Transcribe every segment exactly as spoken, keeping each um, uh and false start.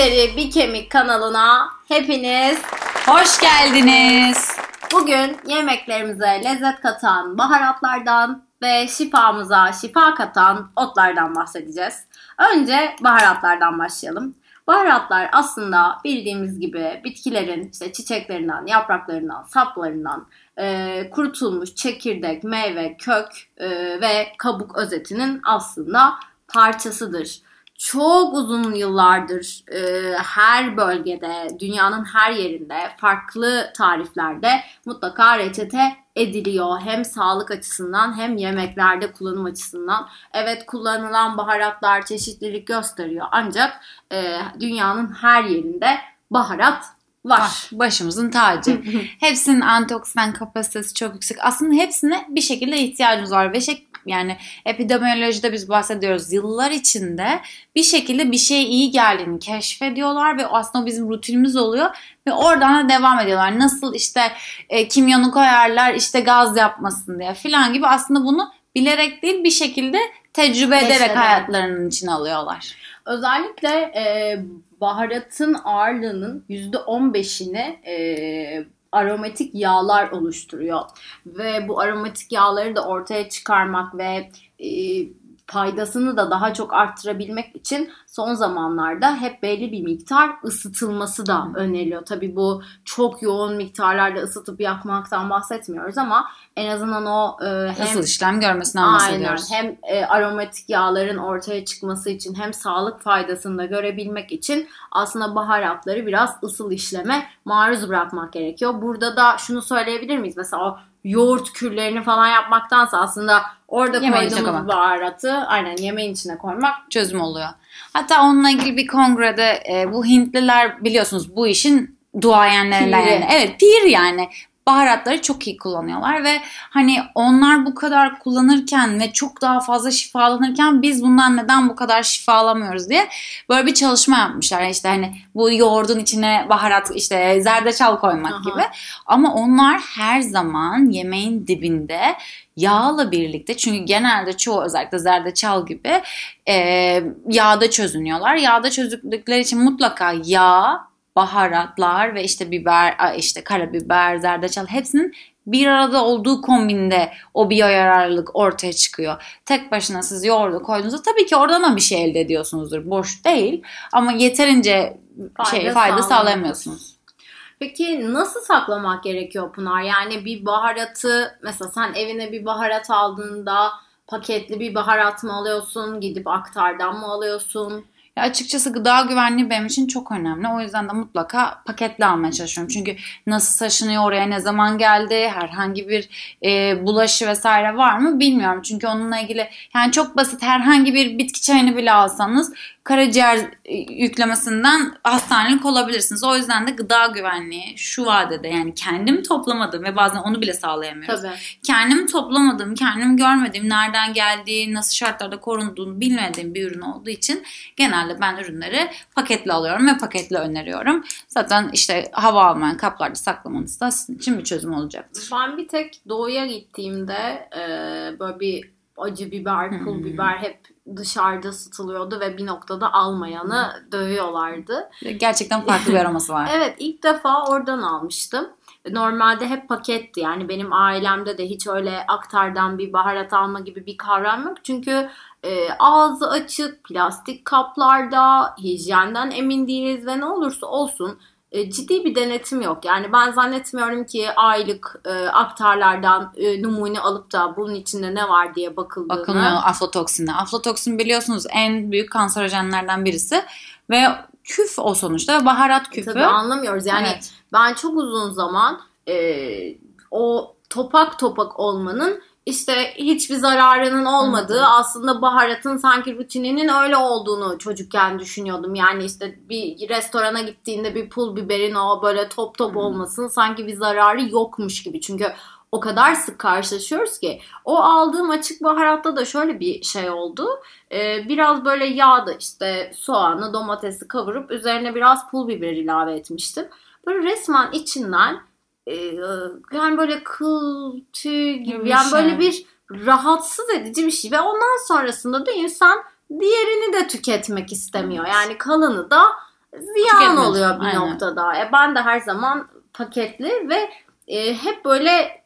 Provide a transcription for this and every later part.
deri bir kemik kanalına hepiniz hoş geldiniz. Bugün yemeklerimize lezzet katan baharatlardan ve şifamıza şifa katan otlardan bahsedeceğiz. Önce baharatlardan başlayalım. Baharatlar aslında bildiğimiz gibi bitkilerin işte çiçeklerinden, yapraklarından, saplarından e, kurutulmuş çekirdek, meyve, kök e, ve kabuk özetinin aslında parçasıdır. Çok uzun yıllardır e, her bölgede, dünyanın her yerinde farklı tariflerde mutlaka reçete ediliyor. Hem sağlık açısından hem yemeklerde kullanım açısından. Evet, kullanılan baharatlar çeşitlilik gösteriyor ancak e, dünyanın her yerinde baharat var. var. Başımızın tacı. Hepsinin antioksidan kapasitesi çok yüksek. Aslında hepsine bir şekilde ihtiyacımız var ve şey, yani epidemiolojide biz bahsediyoruz. Yıllar içinde bir şekilde bir şey iyi geldiğini keşfediyorlar ve aslında bizim rutinimiz oluyor ve oradan da devam ediyorlar. Nasıl işte e, kimyonu koyarlar işte gaz yapmasın diye filan gibi, aslında bunu bilerek değil bir şekilde tecrübe ederek Yaşadım. hayatlarının içine alıyorlar. Özellikle e, baharatın ağırlığının yüzde on beşini e, aromatik yağlar oluşturuyor. Ve bu aromatik yağları da ortaya çıkarmak ve e, faydasını da daha çok arttırabilmek için son zamanlarda hep belli bir miktar ısıtılması da öneriliyor. Tabii bu çok yoğun miktarlarda ısıtıp yakmaktan bahsetmiyoruz ama en azından o e, hem Isıl işlem görmesinden bahsediyoruz. Aynen, hem e, aromatik yağların ortaya çıkması için hem sağlık faydasını da görebilmek için aslında baharatları biraz ısıl işleme maruz bırakmak gerekiyor. Burada da şunu söyleyebilir miyiz? Mesela o yoğurt kürlerini falan yapmaktansa aslında orada Yemeğin koyduğumuz baharatı aynen yemeğin içine koymak çözüm oluyor. Hatta onunla ilgili bir kongrede e, bu Hintliler biliyorsunuz bu işin duayenlerinden. Yani. Evet, pir yani. Baharatları çok iyi kullanıyorlar ve hani onlar bu kadar kullanırken ve çok daha fazla şifalanırken biz bundan neden bu kadar şifalamıyoruz diye böyle bir çalışma yapmışlar. Yani işte hani bu yoğurdun içine baharat, işte zerdeçal koymak Aha. gibi. Ama onlar her zaman yemeğin dibinde yağla birlikte, çünkü genelde çoğu özellikle zerdeçal gibi e, yağda çözünüyorlar. Yağda çözüldükleri için mutlaka yağ, baharatlar ve işte biber, işte karabiber, zerdeçal hepsinin bir arada olduğu kombinde o biyoyararlılık ortaya çıkıyor. Tek başına siz yoğurdu koyduğunuzda tabii ki oradan da bir şey elde ediyorsunuzdur. Boş değil ama yeterince fayda, şey, fayda sağlayamıyorsunuz. Peki nasıl saklamak gerekiyor Pınar? Yani bir baharatı mesela sen evine bir baharat aldığında paketli bir baharat mı alıyorsun? Gidip aktardan mı alıyorsun? Ya açıkçası gıda güvenliği benim için çok önemli. O yüzden de mutlaka paketli almaya çalışıyorum. Çünkü nasıl taşınıyor, oraya ne zaman geldi, herhangi bir e, bulaşı vesaire var mı bilmiyorum. Çünkü onunla ilgili yani çok basit herhangi bir bitki çayını bile alsanız karaciğer yüklemesinden hastanelik olabilirsiniz. O yüzden de gıda güvenliği şu vadede, yani kendim toplamadım ve bazen onu bile sağlayamıyoruz. Tabii. Kendim toplamadım, kendim görmedim, nereden geldiği, nasıl şartlarda korunduğunu bilmediğim bir ürün olduğu için genelde ben ürünleri paketli alıyorum ve paketli öneriyorum. Zaten işte hava almayan kaplarda saklamanız da sizin için bir çözüm olacaktır. Ben bir tek doğuya gittiğimde e, böyle bir acı biber, pul hmm. biber hep dışarıda satılıyordu ve bir noktada almayanı hmm. dövüyorlardı. Gerçekten farklı bir aroması var. Evet, ilk defa oradan almıştım. Normalde hep paketti, yani benim ailemde de hiç öyle aktardan bir baharat alma gibi bir kavram yok. Çünkü e, ağzı açık, plastik kaplarda, hijyenden emin değiliz ve ne olursa olsun e, ciddi bir denetim yok. Yani ben zannetmiyorum ki aylık e, aktarlardan e, numune alıp da bunun içinde ne var diye bakıldığını. Bakılmıyor aflatoksinle. Aflatoksin biliyorsunuz en büyük kanserojenlerden birisi ve küf o sonuçta ve baharat küfü. Tabii anlamıyoruz. Yani evet. Ben çok uzun zaman e, o topak topak olmanın işte hiçbir zararının olmadığı, Hı-hı. aslında baharatın sanki rutininin öyle olduğunu çocukken düşünüyordum. Yani işte bir restorana gittiğinde bir pul biberin o böyle top top Hı-hı. olmasının sanki bir zararı yokmuş gibi. Çünkü o kadar sık karşılaşıyoruz ki. O aldığım açık baharatta da şöyle bir şey oldu. Ee, biraz böyle yağda işte soğanı, domatesi kavurup üzerine biraz pul biber ilave etmiştim. Böyle resmen içinden e, yani böyle kıl, tüy gibi yani şey. Böyle bir rahatsız edici bir şey. Ve ondan sonrasında da insan diğerini de tüketmek istemiyor. Yani kalanı da ziyan oluyor bir Aynen. noktada. E ben de her zaman paketli ve e, hep böyle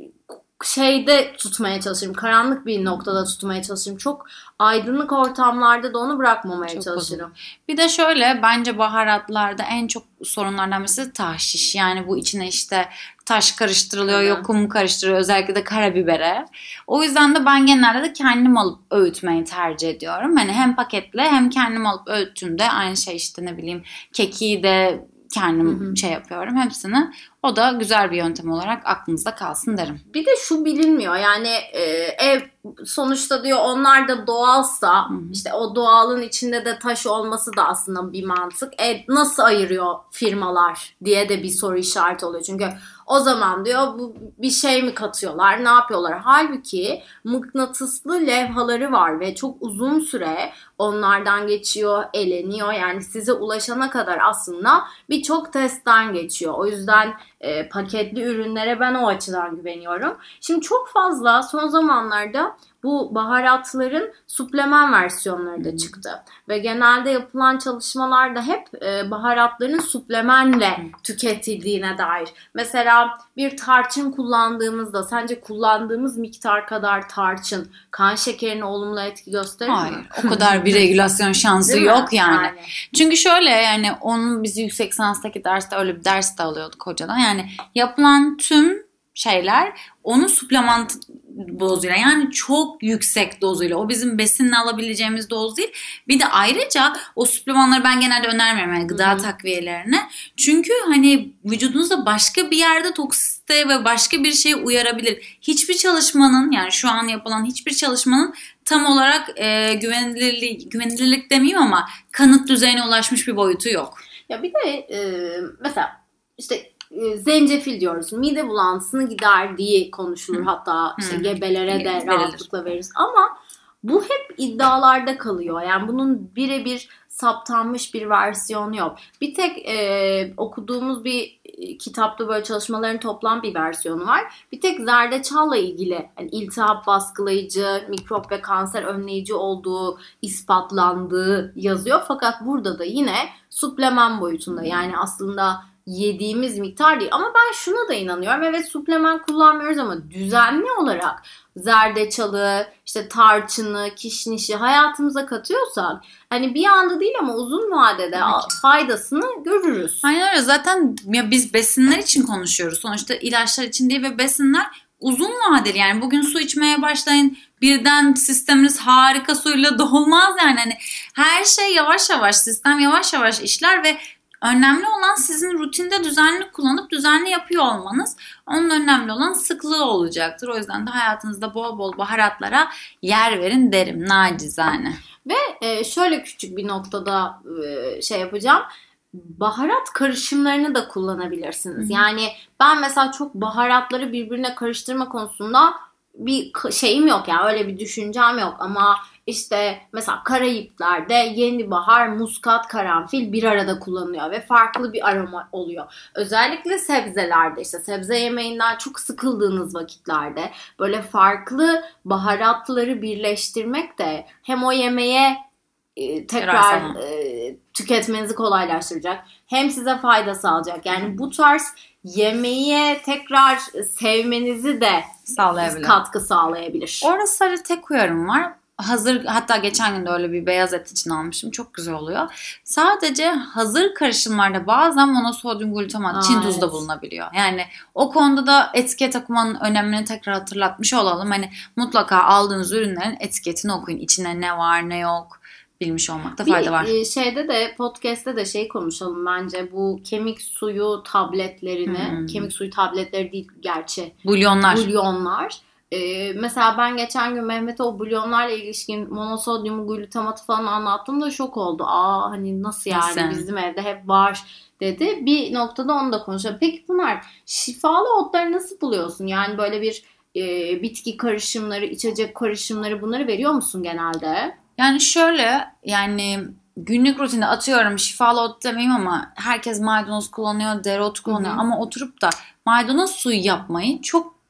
şeyde tutmaya çalışırım. Karanlık bir noktada tutmaya çalışırım. Çok aydınlık ortamlarda da onu bırakmamaya çok çalışırım. Uzun. Bir de şöyle, bence baharatlarda en çok sorunlardan birisi tahşiş. Yani bu içine işte taş karıştırılıyor, yok kum karıştırılıyor, özellikle de karabibere. O yüzden de ben genelde de kendim alıp öğütmeyi tercih ediyorum. Hani hem paketle hem kendim alıp öğüttüğümde aynı şey, işte ne bileyim kekiği de kendim hı hı. şey yapıyorum hepsini. O da güzel bir yöntem olarak aklınızda kalsın derim. Bir de şu bilinmiyor yani e, ev sonuçta diyor onlar da doğalsa, hı hı. işte o doğalın içinde de taş olması da aslında bir mantık. E, nasıl ayırıyor firmalar diye de bir soru işareti oluyor. Çünkü o zaman diyor bu bir şey mi katıyorlar, ne yapıyorlar? Halbuki mıknatıslı levhaları var ve çok uzun süre onlardan geçiyor, eleniyor. Yani size ulaşana kadar aslında birçok testten geçiyor. O yüzden e, paketli ürünlere ben o açıdan güveniyorum. Şimdi çok fazla son zamanlarda bu baharatların supleman versiyonları da çıktı. Ve genelde yapılan çalışmalarda hep e, baharatların suplemenle tüketildiğine dair. Mesela bir tarçın kullandığımızda sence kullandığımız miktar kadar tarçın kan şekerine olumlu etki gösterir Hayır, mi? O kadar bir regülasyon şansı Değil yok mi? yani. yani. Çünkü şöyle, yani onun biz yüksek lisanstaki derste öyle bir ders de alıyorduk hocadan. Yani yapılan tüm şeyler onun supleman dozuyla, yani çok yüksek dozuyla, o bizim besinle alabileceğimiz doz değil. Bir de ayrıca o suplemanları ben genelde önermiyorum, yani gıda hmm. takviyelerini. Çünkü hani vücudunuzda başka bir yerde toksite ve başka bir şeye uyarabilir. Hiçbir çalışmanın, yani şu an yapılan hiçbir çalışmanın tam olarak e, güvenilirlik, güvenilirlik demeyeyim ama kanıt düzeyine ulaşmış bir boyutu yok. Ya bir de e, mesela işte zencefil diyoruz. Mide bulantısını giderdiği konuşulur. Hatta işte hmm. gebelere de rahatlıkla veririz. Ama bu hep iddialarda kalıyor. Yani bunun birebir saptanmış bir versiyonu yok. Bir tek e, okuduğumuz bir kitapta böyle çalışmaların toplam bir versiyonu var. Bir tek zerdeçalla ilgili yani iltihap baskılayıcı, mikrop ve kanser önleyici olduğu ispatlandığı yazıyor. Fakat burada da yine supleman boyutunda, yani aslında yediğimiz miktar değil. Ama ben şuna da inanıyorum. Evet, supleman kullanmıyoruz ama düzenli olarak zerdeçalı, işte tarçını, kişnişi hayatımıza katıyorsak hani bir anda değil ama uzun vadede evet. faydasını görürüz. Aynen öyle. Zaten ya biz besinler için konuşuyoruz. Sonuçta ilaçlar için değil ve besinler uzun vadeli. Yani bugün su içmeye başlayın, birden sisteminiz harika suyla dolmaz yani. Hani her şey yavaş yavaş, sistem yavaş yavaş işler ve önemli olan sizin rutinde düzenli kullanıp düzenli yapıyor olmanız. Onun önemli olan sıklığı olacaktır. O yüzden de hayatınızda bol bol baharatlara yer verin derim nacizane. Ve şöyle küçük bir noktada şey yapacağım. Baharat karışımlarını da kullanabilirsiniz. Hı-hı. Yani ben mesela çok baharatları birbirine karıştırma konusunda bir şeyim yok, yani öyle bir düşüncem yok ama İşte mesela Karayipler'de yenibahar, muskat, karanfil bir arada kullanılıyor ve farklı bir aroma oluyor. Özellikle sebzelerde, işte sebze yemeğinden çok sıkıldığınız vakitlerde böyle farklı baharatları birleştirmek de hem o yemeğe e, tekrar e, tüketmenizi kolaylaştıracak hem size fayda sağlayacak. Yani bu tarz yemeğe tekrar sevmenizi de sağlayabilir. Katkı sağlayabilir. Orada sadece tek uyarım var. Hazır, hatta geçen gün de öyle bir beyaz et için almıştım. Çok güzel oluyor. Sadece hazır karışımlarda bazen monosodyum glutamat, Aa, Çin tuzu da evet. bulunabiliyor. Yani o konuda da etiket okumanın önemini tekrar hatırlatmış olalım. Hani mutlaka aldığınız ürünlerin etiketini okuyun. İçinde ne var ne yok bilmiş olmakta fayda var. Bir şeyde de podcast'te de şey konuşalım bence, bu kemik suyu tabletlerini, hmm. kemik suyu tabletleri değil gerçi. Bulyonlar. Bulyonlar. Ee, mesela ben geçen gün Mehmet'e o bulyonlarla ilişkin monosodyum glutamatı falan anlattığımda şok oldu. Aa hani nasıl yani nasıl? Bizim evde hep var dedi. Bir noktada onu da konuşalım. Peki bunlar şifalı otları nasıl buluyorsun? Yani böyle bir e, bitki karışımları, içecek karışımları, bunları veriyor musun genelde? Yani şöyle, yani günlük rutinde atıyorum, şifalı ot demeyeyim ama herkes maydanoz kullanıyor, dereotu kullanıyor. Hı-hı. Ama oturup da maydanoz suyu yapmayı çok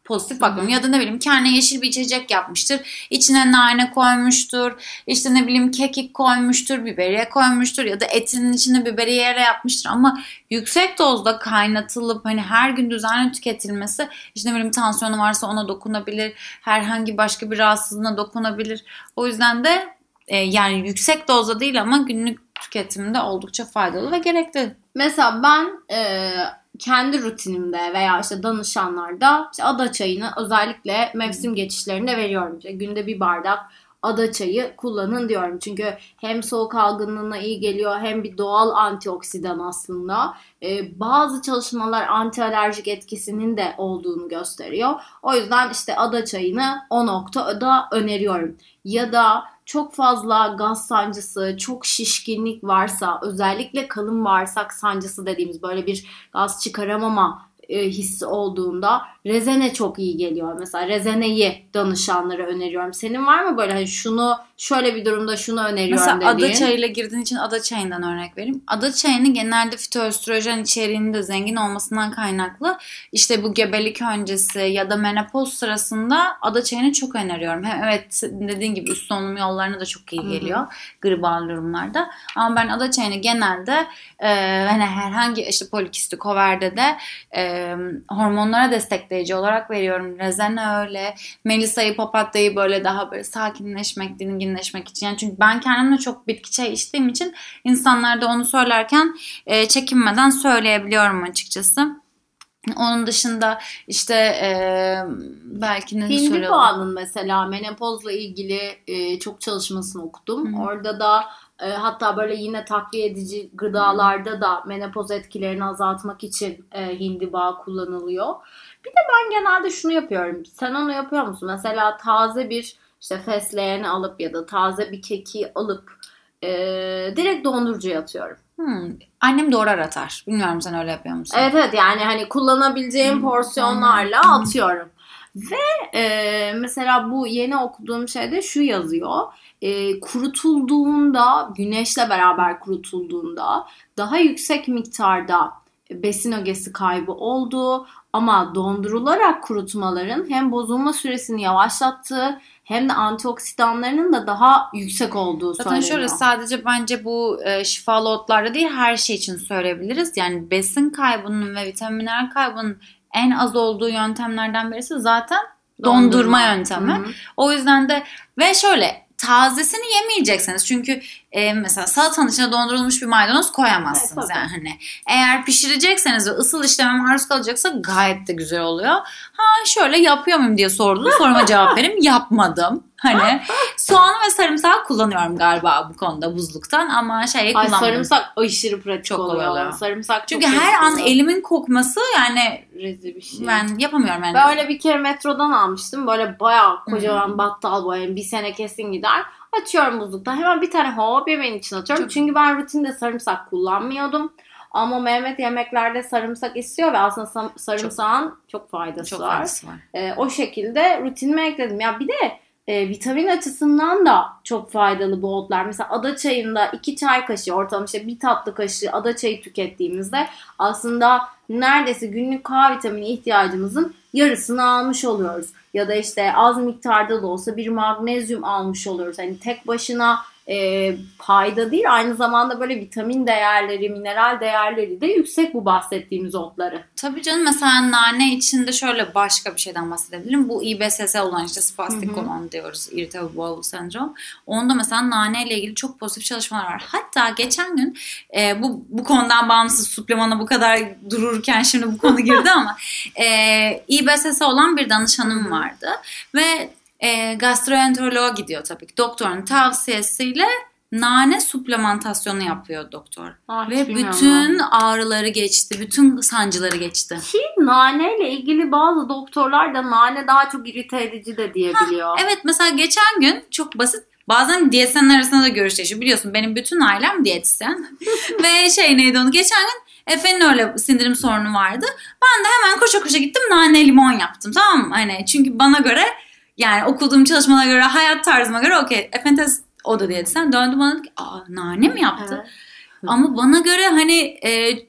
pozitif bakmıyorum. Ya da ne bileyim kendine yeşil bir içecek yapmıştır. İçine nane koymuştur. İşte ne bileyim kekik koymuştur. Biberiye koymuştur. Ya da etinin içine biberiye yapmıştır. Ama yüksek dozda kaynatılıp hani her gün düzenli tüketilmesi işte ne bileyim tansiyonu varsa ona dokunabilir. Herhangi başka bir rahatsızlığına dokunabilir. O yüzden de e, yani yüksek dozda değil ama günlük tüketimde oldukça faydalı ve gerekli. Mesela ben e, kendi rutinimde veya işte danışanlarda işte ada çayını özellikle mevsim geçişlerinde veriyorum. İşte günde bir bardak ada çayı kullanın diyorum. Çünkü hem soğuk algınlığına iyi geliyor hem bir doğal antioksidan aslında. Ee, bazı çalışmalar antialerjik etkisinin de olduğunu gösteriyor. O yüzden işte ada çayını o noktada öneriyorum. Ya da çok fazla gaz sancısı, çok şişkinlik varsa, özellikle kalın bağırsak sancısı dediğimiz böyle bir gaz çıkaramama e, hissi olduğunda rezene çok iyi geliyor. Mesela rezeneyi danışanlara öneriyorum. Senin var mı böyle hani şunu şöyle bir durumda şunu öneriyorum Mesela dediğin? Mesela ada çayıyla girdiğin için ada çayından örnek vereyim. Ada çayını genelde fitoöstrojen içeriğinin de zengin olmasından kaynaklı işte bu gebelik öncesi ya da menopoz sırasında ada çayını çok öneriyorum. Hem evet dediğin gibi üst solunum yollarına da çok iyi geliyor. Hı-hı. Gribal durumlarda. Ama ben ada çayını genelde e, hani herhangi işte polikistik overde de e, hormonlara destekleyici olarak veriyorum. Rezene öyle. Melisa'yı, papatyayı böyle daha böyle sakinleşmek, dinginleşmek için. Yani çünkü ben kendimle çok bitki çayı içtiğim için insanlar da onu söylerken e, çekinmeden söyleyebiliyorum açıkçası. Onun dışında işte e, belki ne söylüyorum. Hindibağ'ın mesela menopozla ilgili e, çok çalışmasını okudum. Hı-hı. Orada da e, hatta böyle yine takviye edici gıdalarda da menopoz etkilerini azaltmak için e, hindiba kullanılıyor. Bir de ben genelde şunu yapıyorum. Sen onu yapıyor musun? Mesela taze bir işte fesleğeni alıp ya da taze bir keki alıp e, direkt dondurucuya atıyorum. Hmm. Annem doğrar atar. Bilmiyorum sen öyle yapıyor musun? Evet evet yani hani kullanabileceğim hmm. porsiyonlarla hmm. atıyorum. Ve e, mesela bu yeni okuduğum şeyde şu yazıyor. E, kurutulduğunda, güneşle beraber kurutulduğunda daha yüksek miktarda besin ögesi kaybı olduğu ama dondurularak kurutmaların hem bozulma süresini yavaşlattığı hem de antioksidanlarının da daha yüksek olduğu Zaten söyleniyor. şöyle sadece bence bu e, şifalı otlarda değil her şey için söyleyebiliriz. Yani besin kaybının ve vitamin mineral kaybının en az olduğu yöntemlerden birisi zaten dondurma, dondurma yöntemi. Hı-hı. O yüzden de ve şöyle tazesini yemeyeceksiniz. Çünkü e, mesela salatanın içine dondurulmuş bir maydanoz koyamazsınız. Evet, yani hani eğer pişirecekseniz ve ısıl işleme maruz kalacaksa gayet de güzel oluyor. Ha şöyle yapıyor muyum diye sordum. Soruma cevap vereyim. Yapmadım. Hani soğanı ve sarımsağı kullanıyorum galiba bu konuda buzluktan ama şeyi kullanmıyorum. Sarımsak aşırı pratik çok oluyor. oluyor. Sarımsak Çünkü her an oluyor. Elimin kokması yani rezil bir şey. Ben yapamıyorum yani. Ben öyle bir kere metrodan almıştım. Böyle bayağı kocaman hmm. battal boyayım. Bir sene kesin gider. Açıyorum buzlukta. Hemen bir tane hop yemeğin içine atıyorum. Çok... Çünkü ben rutinde sarımsak kullanmıyordum. Ama Mehmet yemeklerde sarımsak istiyor ve aslında sarımsağın çok, çok faydası çok var. Faydası var. Ee, o şekilde rutinime ekledim. Ya bir de E, vitamin açısından da çok faydalı bu otlar. Mesela ada çayında iki çay kaşığı ortalama işte bir tatlı kaşığı ada çayı tükettiğimizde aslında neredeyse günlük K vitamini ihtiyacımızın yarısını almış oluyoruz. Ya da işte az miktarda da olsa bir magnezyum almış oluyoruz. Hani tek başına e, fayda değil, aynı zamanda böyle vitamin değerleri, mineral değerleri de yüksek bu bahsettiğimiz otları. Tabii canım, mesela nane içinde şöyle başka bir şeyden bahsedebilirim. Bu İ B S S olan işte spastik olan diyoruz, irritable bowel syndrome. Onda mesela nane ile ilgili çok pozitif çalışmalar var. Hatta geçen gün e, bu bu konudan bağımsız suplemana bu kadar dururken şimdi bu konu girdi ama e, İ B S S olan bir danışanım vardı ve E, gastroenteroloğa gidiyor tabii ki. Doktorun tavsiyesiyle nane suplementasyonu yapıyor doktor. Ah, ve bütün ağrıları geçti. Bütün sancıları geçti. Ki naneyle ilgili bazı doktorlar da nane daha çok irite edici de diyebiliyor. Ha, evet, mesela geçen gün çok basit. Bazen diyetisyenler arasında da görüş değişiyor. Biliyorsun benim bütün ailem diyetisyen. Ve şey neydi onu geçen gün Efe'nin öyle sindirim sorunu vardı. Ben de hemen koşa koşa gittim nane limon yaptım, tamam mı? Hani çünkü bana göre, yani okuduğum çalışmalara göre, hayat tarzıma göre okey. Efendim o da diyetisyen. Döndü bana dedi ki, aa nane mi yaptı? Evet. Ama bana göre hani e,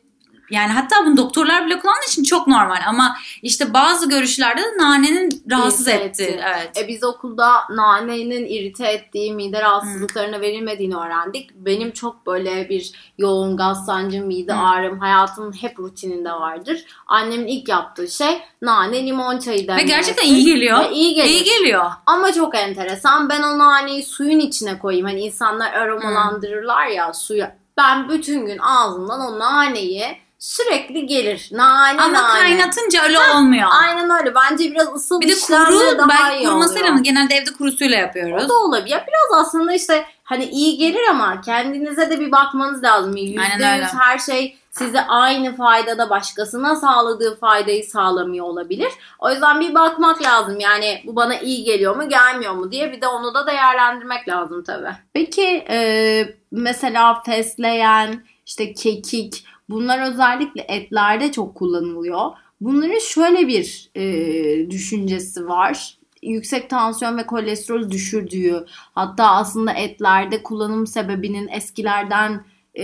Yani hatta bunu doktorlar bile kullandığı için çok normal ama işte bazı görüşlerde de nanenin rahatsız İrite etti. etti. Evet. E biz okulda nanenin irite ettiği, mide rahatsızlıklarına hmm. verilmediğini öğrendik. Benim çok böyle bir yoğun gaz sancım, mide hmm. ağrım hayatımın hep rutininde vardır. Annemin ilk yaptığı şey nane limon çayı demlemesi. Ve gerçekten iyi geliyor. Ve iyi gelir. İyi geliyor. Ama çok enteresan. Ben o naneyi suyun içine koyayım. Hani insanlar aromalandırırlar hmm. ya suya. Ben bütün gün ağzımdan o naneyi sürekli gelir. Nane Ama nane. kaynatınca öyle ha, olmuyor. Aynen öyle. Bence biraz ısıl bir de kuru, belki kurumasıyla mı? Genelde evde kurusuyla yapıyoruz. O da olabilir. Ya biraz aslında işte hani iyi gelir ama kendinize de bir bakmanız lazım. yüzde yüz her şey size aynı faydada başkasına sağladığı faydayı sağlamıyor olabilir. O yüzden bir bakmak lazım. Yani bu bana iyi geliyor mu gelmiyor mu diye bir de onu da değerlendirmek lazım tabii. Peki e, mesela fesleğen, işte kekik bunlar özellikle etlerde çok kullanılıyor. Bunların şöyle bir e, düşüncesi var. Yüksek tansiyon ve kolesterol düşürdüğü, hatta aslında etlerde kullanım sebebinin eskilerden e,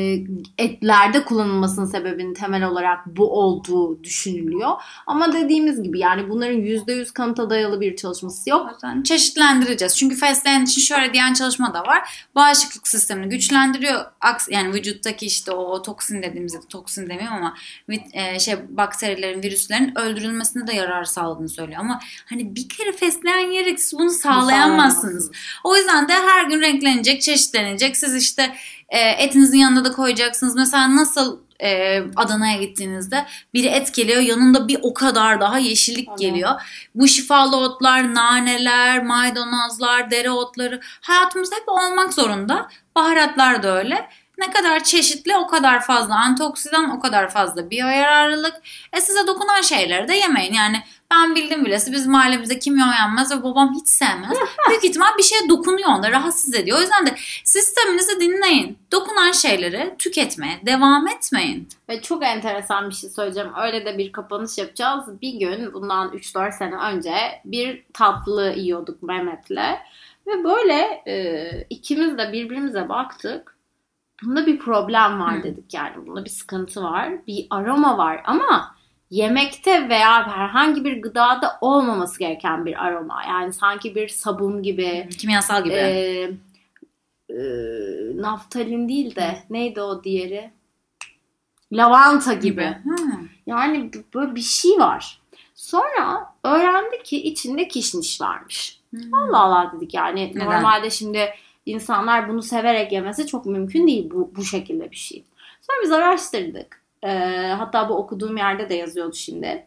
etlerde kullanılmasının sebebinin temel olarak bu olduğu düşünülüyor. Ama dediğimiz gibi yani bunların yüzde yüz kanıta dayalı bir çalışması yok. Yani çeşitlendireceğiz. Çünkü fesleğen için şöyle diyen çalışma da var. Bağışıklık sistemini güçlendiriyor. Yani vücuttaki işte o toksin dediğimiz, toksin demeyeyim ama şey bakterilerin, virüslerin öldürülmesine de yarar sağladığını söylüyor. Ama hani bir kere fesleğen yiyerek siz bunu sağlayamazsınız. O yüzden de her gün renklenecek, çeşitlenecek. Siz işte e, etinizin yanında da koyacaksınız. Mesela nasıl e, Adana'ya gittiğinizde biri et geliyor, yanında bir o kadar daha yeşillik Aynen. geliyor. Bu şifalı otlar, naneler, maydanozlar, dereotları hayatımızda hep olmak zorunda. Baharatlar da öyle. Ne kadar çeşitli o kadar fazla antioksidan, o kadar fazla biyoyararlılık. E size dokunan şeyleri de yemeyin. Yani ben bildim bilesi bizim ailemizde kimyon yenmez ve babam hiç sevmez. Büyük ihtimal bir şeye dokunuyor onda, rahatsız ediyor. O yüzden de sisteminizi dinleyin. Dokunan şeyleri tüketmeye devam etmeyin. Ve çok enteresan bir şey söyleyeceğim. Öyle de bir kapanış yapacağız. Bir gün bundan üç dört sene önce bir tatlı yiyorduk Mehmet'le. Ve böyle e, ikimiz de birbirimize baktık. Bunda bir problem var dedik yani. Bunda bir sıkıntı var. Bir aroma var ama yemekte veya herhangi bir gıdada olmaması gereken bir aroma. Yani sanki bir sabun gibi. Kimyasal gibi. E, e, naftalin değil de Hı. neydi o diğeri? Lavanta gibi. gibi. Yani böyle bir şey var. Sonra öğrendik ki içinde kişniş varmış. Hmm. Allah Allah dedik yani. Neden? Normalde şimdi İnsanlar bunu severek yemesi çok mümkün değil bu, bu şekilde bir şey. Sonra biz araştırdık. Ee, hatta bu okuduğum yerde de yazıyordu şimdi.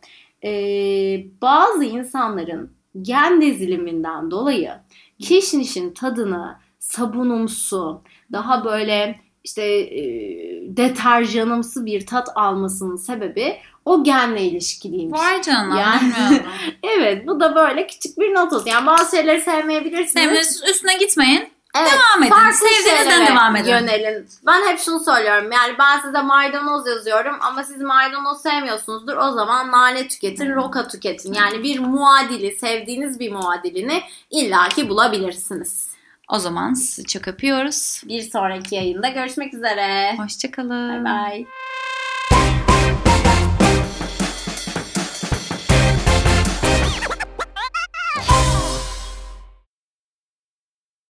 Ee, bazı insanların gen diziliminden dolayı kişnişin tadını sabunumsu, daha böyle işte e, deterjanımsı bir tat almasının sebebi o genle ilişkiliymiş. Vay canına. Yani, evet, bu da böyle küçük bir not olsun. Yani bazı şeyleri sevmeyebilirsiniz. Sevmeniz üstüne gitmeyin. Evet, devam edin. Sevdiğinizden devam edin. Yönelin. Ben hep şunu söylüyorum. Yani ben size maydanoz yazıyorum ama siz maydanoz sevmiyorsunuzdur. O zaman nane tüketin, hmm. roka tüketin. Yani bir muadili, sevdiğiniz bir muadilini illaki bulabilirsiniz. O zaman sizi çok öpüyoruz. Bir sonraki yayında görüşmek üzere. Hoşçakalın. Bye bye.